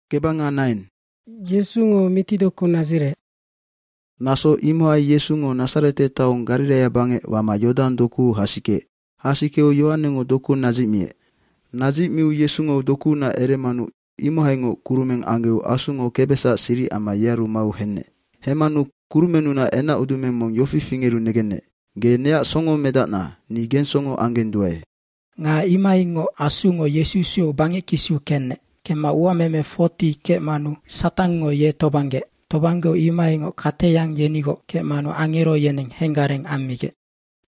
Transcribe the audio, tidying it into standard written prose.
Kebanga 9. Yesu ngo mitido ko Nazire. Naso imo ai Yesu ngo Nasarete taong Galilea bange wama Yordan doku hasike. Hasike o Yohane ngo doku nazimie. Nazimiu Yesu ngo doku na eremanu imo hai ngo kurumeng angeu asu ngo kebesa siri ama yaru mau henne. Hemanu kurumenu na ena udume mong yofi fingeru negene. Ge nea songo medana ni gen songo angen duai. Nga imai ngo asu ngo Yesu sio bange kisu kenne. Kema ua meme 40 ke manu satang ngo ye tobange. Tobango imai ngo kate yang yenigo ke manu angero yeneng hengareng amige.